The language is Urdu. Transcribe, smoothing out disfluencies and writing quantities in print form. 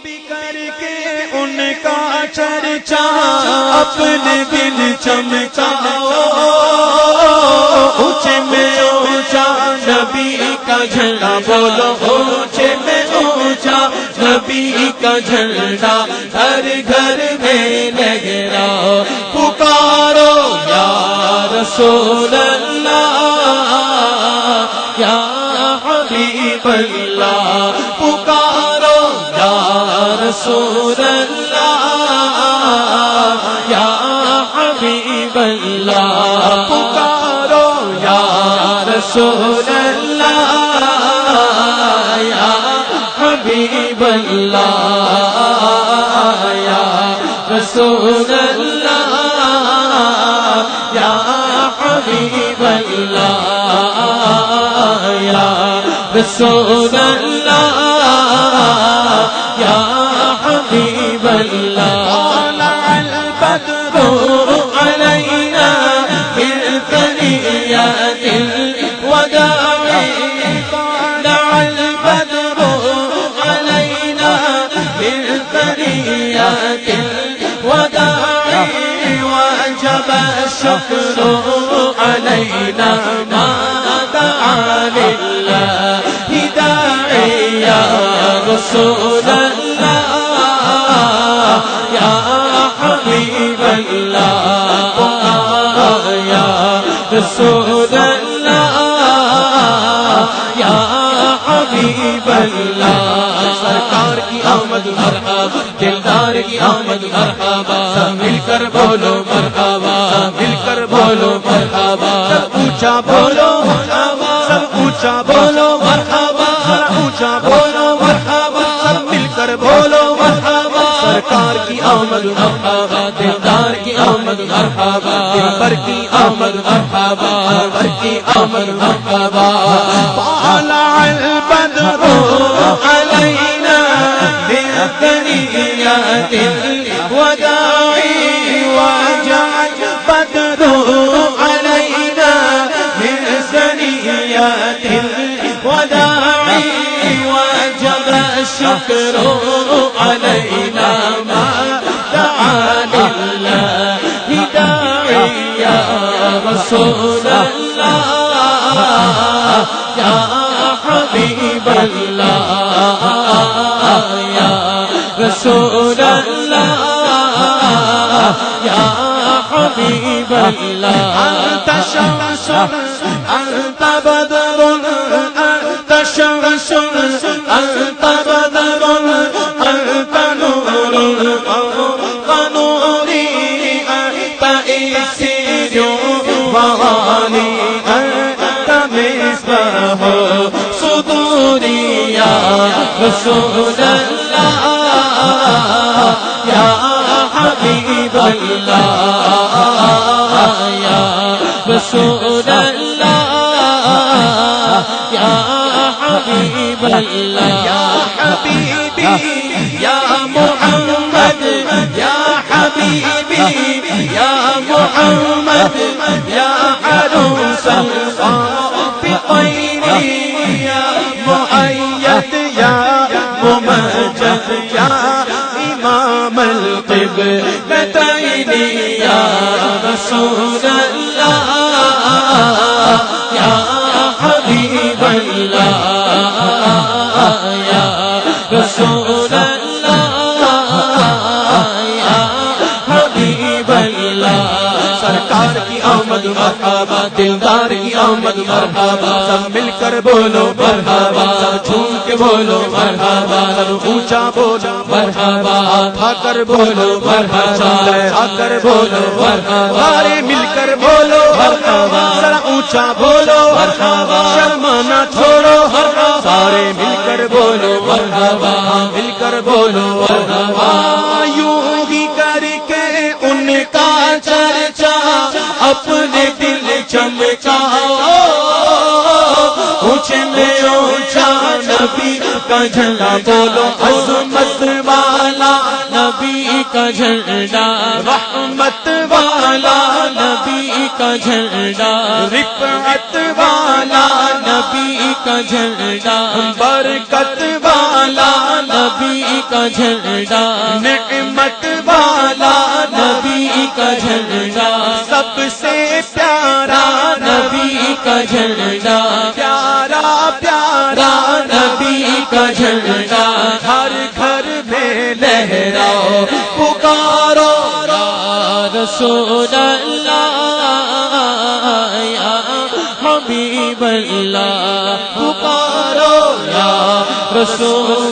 کر کے ان کا چرچا اپنے دل چمکاؤ، اونچے میں اونچا نبی کا جھنڈا بولو، اونچے میں اونچا نبی کا جھنڈا ہر گھر میں لہراؤ، پکارو یا رسول اللہ یا حبیب اللہ، پکارو یا رسول اللہ یا حبیب اللہ، پکارو یا رسول اللہ یا حبیب اللہ یا رسول اللہ یا حبیب اللہ یا رسول اللہ یا حبیب اللہ۔ طلع البدر علینا من ثنیات الوداع، طلع البدر علینا من ثنیات الوداع، وجب الشکر علینا ما دعا للہ داعی، یا رسول اللہ یا حبیب اللہ یا رسول اللہ یا حبیب اللہ۔ سرکار کی آمد مرحبا، دلدار کی آمد مرحبا، سب مل کر بولو مرحبا، مل کر بولو مرحبا، سب اونچا بولو مرحبا، سب اونچا بولو مرحبا، اونچا بولو مرحبا، سب مل کر بولو مرحبا۔ سرکار کی آمد مرحبا، دلدار کی آمد مرحبا، دلبر کی آمد مرحبا، دلبر کی آمد مرحبا۔ طلع البدر علینا من ثنیات الوداع، وجب بدر علینا من ثنیات الوداع، وجب الشکر علینا ما دعا للہ داعی، یا رسول اللہ یا حبیب اللہ یا رسول اللہ یا حبیب اللہ۔ انت شمس انت بدر انت شمس انت بدر انت نور فوق نوری، انت اسیر وغالی، انت مصباح صدوری، یا رسول اللہ یا حبیب اللہ یا رسول اللہ یا حبیب اللہ۔ یا حبیبی یا محمد یا حبیبی یا محمد یا عروس بطیر، یا مؤید یا ممجد یا امام القبلتین، یا رسول اللہ یا حبیب اللہ یا رسول اللہ یا حبیب اللہ۔ سرکار کی آمد مرحبا، دلدار کی آمد مرحبا، سب مل کر بولو مرحبا، سب جھوم کے بولو مرحبا، سب اونچا بولو مرحبا، تھا کر بولو مرحبا، تھا کر بولو مرحبا، سارے مل کر بولو مرحبا، ذرا اونچا بولو مرحبا، شرمانا چھوڑو مرحبا، سارے مل کر بولو مرحبا، مل کر بولو مرحبا۔ یوں ہی کر کے ان کا چرچا اپنے دل چمکاؤ، اونچے میں اونچا نبی کا جھنڈا بولو، عظمت والا نبی کا جھنڈا، رحمت والا نبی کا جھنڈا، رفعت والا نبی کا جھنڈا، برکت والا نبی کا جھنڈا نعمت والا نبی کا جھنڈا سب سے پیارا نبی کا جھنڈا پیارا پیارا نبی کا جھنڈا ہر گھر میں لہراؤ پکارو یا رسول اللہ یا حبیب اللہ پکارو یا رسول